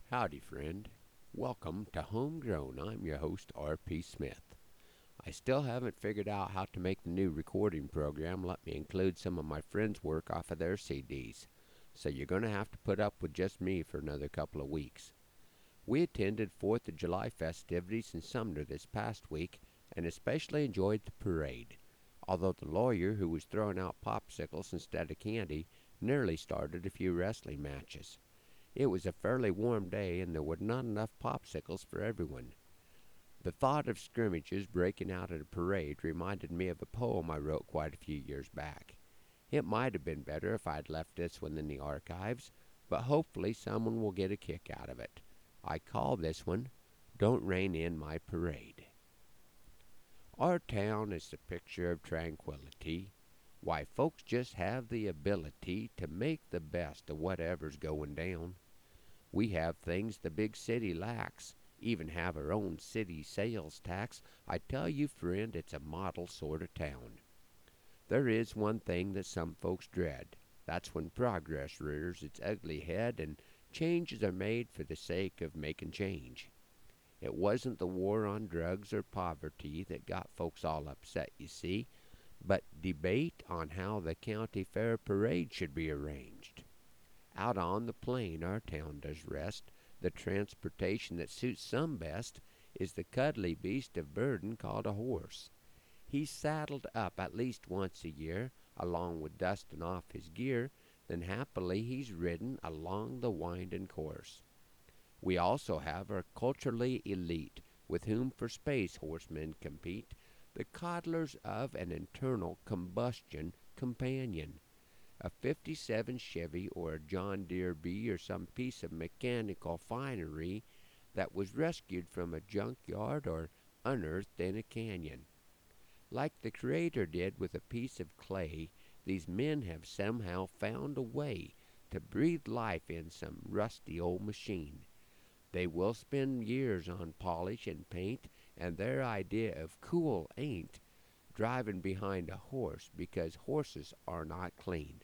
Howdy, friend. Welcome to Homegrown. I'm your host, R.P. Smith. I still haven't figured out how to make the new recording program let me include some of my friends' work off of their CDs, so you're going to have to put up with just me for another couple of weeks. We attended 4th of July festivities in Sumner this past week and especially enjoyed the parade, although the lawyer who was throwing out popsicles instead of candy nearly started a few wrestling matches. It was a fairly warm day, and there were not enough popsicles for everyone. The thought of scrimmages breaking out at a parade reminded me of a poem I wrote quite a few years back. It might have been better if I'd left this one in the archives, but hopefully someone will get a kick out of it. I call this one, Don't Rain in My Parade. Our town is the picture of tranquility. Why, folks just have the ability to make the best of whatever's going down. We have things the big city lacks, even have our own city sales tax. I tell you, friend, it's a model sort of town. There is one thing that some folks dread. That's when progress rears its ugly head and changes are made for the sake of making change. It wasn't the war on drugs or poverty that got folks all upset, you see, but debate on how the county fair parade should be arranged. Out on the plain our town does rest. The transportation that suits some best is the cuddly beast of burden called a horse. He's saddled up at least once a year, along with dustin' off his gear, then happily he's ridden along the windin' course. We also have our culturally elite, with whom for space horsemen compete, the coddlers of an internal combustion companion. A '57 Chevy or a John Deere B or some piece of mechanical finery that was rescued from a junkyard or unearthed in a canyon. Like the Creator did with a piece of clay, these men have somehow found a way to breathe life in some rusty old machine. They will spend years on polish and paint, and their idea of cool ain't driving behind a horse because horses are not clean.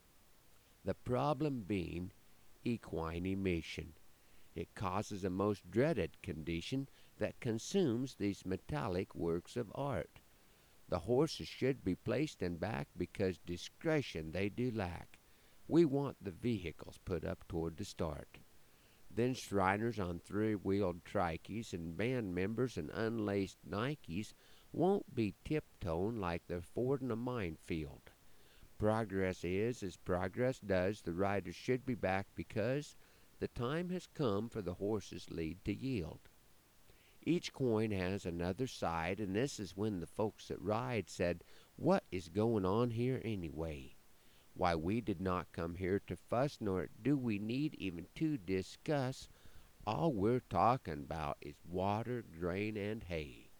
The problem being equine emission. It causes a most dreaded condition that consumes these metallic works of art. The horses should be placed in back because discretion they do lack. We want the vehicles put up toward the start. Then Shriners on three-wheeled trikies and band members in unlaced Nikes won't be tiptoeing like they're fording a minefield. Progress is as progress does. The riders should be back because the time has come for the horses' lead to yield. Each coin has another side, and this is when the folks that ride said, "What is going on here anyway? Why, we did not come here to fuss, nor do we need even to discuss. All we're talking about is water, grain, and hay."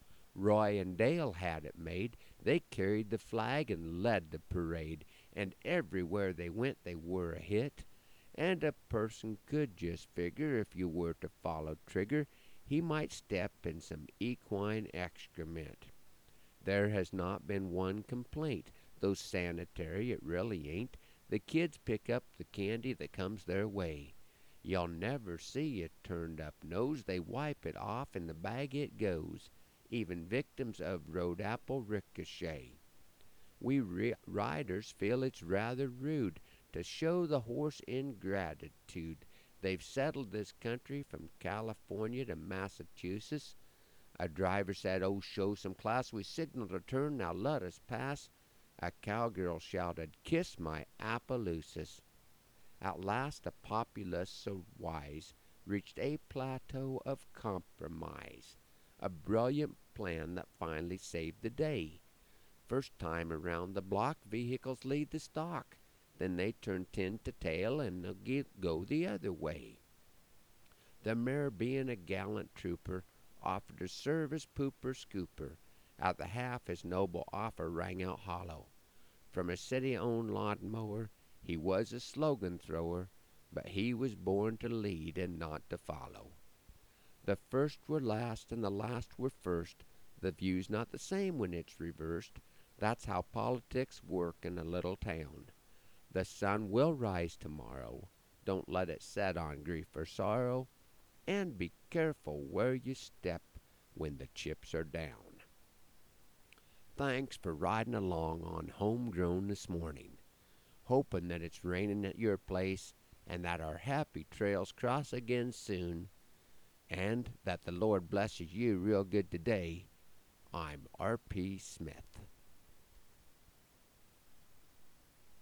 Roy and Dale had it made. They carried the flag and led the parade, and everywhere they went they were a hit. And a person could just figure if you were to follow Trigger, he might step in some equine excrement. There has not been one complaint, though sanitary it really ain't. The kids pick up the candy that comes their way. You'll never see a turned up nose. They wipe it off, and the bag it goes. Even victims of road apple ricochet. We riders feel it's rather rude to show the horse ingratitude. They've settled this country from California to Massachusetts. A driver said, "Oh, show some class. We signaled a turn, now let us pass." A cowgirl shouted, "Kiss my Appaloosis." At last a populace so wise reached a plateau of compromise, a brilliant plan that finally saved the day. First time around the block, vehicles lead the stock. Then they turn tin to tail and go the other way. The mayor, being a gallant trooper, offered to serve as pooper scooper. At the half his noble offer rang out hollow. From a city-owned lawn mower, he was a slogan thrower, but he was born to lead and not to follow. The first were last and the last were first. The view's not the same when it's reversed. That's how politics work in a little town. The sun will rise tomorrow. don't let it set on grief or sorrow, and be careful where you step when the chips are down. Thanks for riding along on Homegrown this morning, hoping that it's raining at your place and that our happy trails cross again soon, and that the Lord blesses you real good today. I'm R.P. Smith.